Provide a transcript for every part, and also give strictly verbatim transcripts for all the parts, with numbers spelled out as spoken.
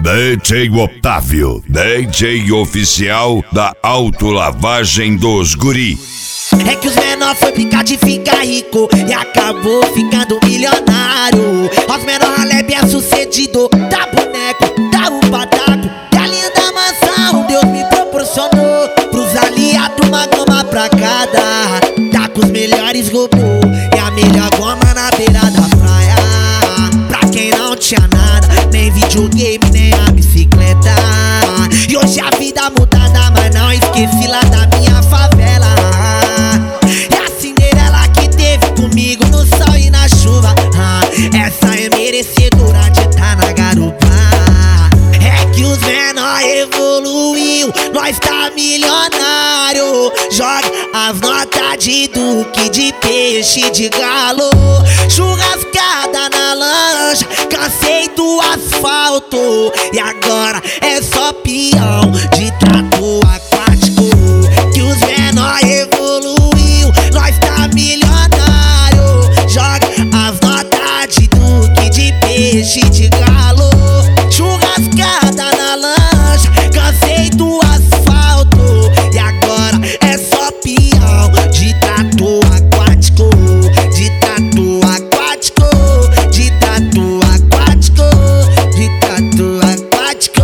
D J Otávio, D J oficial da autolavagem dos guri. É que os menor foi brincar de ficar rico e acabou ficando milionário. Os menor ralé bem sucedido, da boneco, da upadaco, da linda mansão Deus me proporcionou. Pros aliados uma goma pra cada, tá com os melhores robôs e a melhor goma na beira da praia. Pra quem não tinha nada, nem videogame, nem a bicicleta. E hoje a vida mudada, mas não esqueci lá da minha favela. É a Cinderela que teve comigo no sol e na chuva. Essa é merecedora de tá na garupa. É que os menor evoluiu, nós tá milionário. Joga as notas de duque, de peixe, de galo. Churrascada na lancha, cansei do asfalto. E agora é só peão de trato aquático. Que os menor evoluiu, nós tá milionário. Joga as notas de duque, de peixe, de galo. Churrascada na lancha, cansei do asfalto. E agora é só peão de tatu aquático. De tatu aquático, de tatu aquático, de tatu aquático.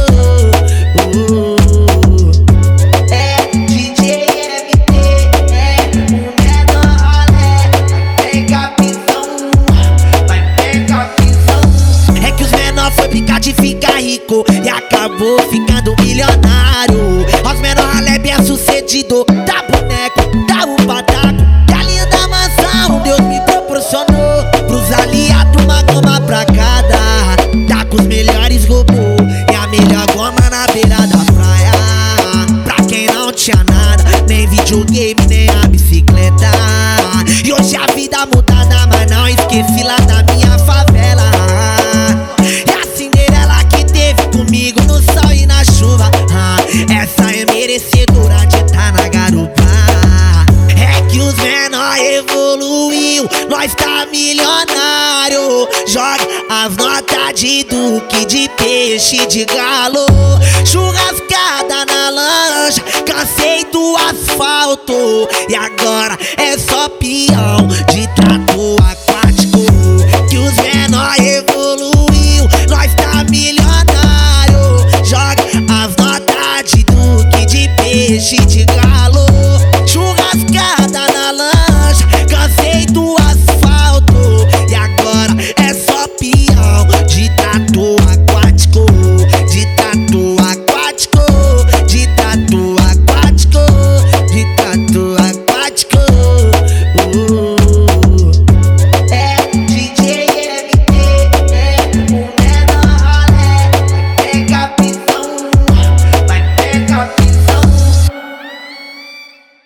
uh. É D J M T, é o menor ralé. Pega visão, vai pegar visão. É que os menor foi brincar de ficar rico e acabou ficando milionário. Os menor ralé bem sucedido, da boneco, da upadaco, da linda mansão Deus me proporcionou. Pros aliados uma goma pra cada, tá com os melhores robôs e a melhor goma na beira da praia. Pra quem não tinha nada, nem videogame, nem a bicicleta. E hoje a vida mudada, mas não esqueci lá da minha favela. É a Cinderela que teve comigo no sol e na chuva. Essa é merecedora de tá na garupa. É que os menor evoluiu, nós tá milionário. Joga as notas de duque, de peixe, de galo. Churrascada na lancha, cansei do asfalto. E agora é só peão de trato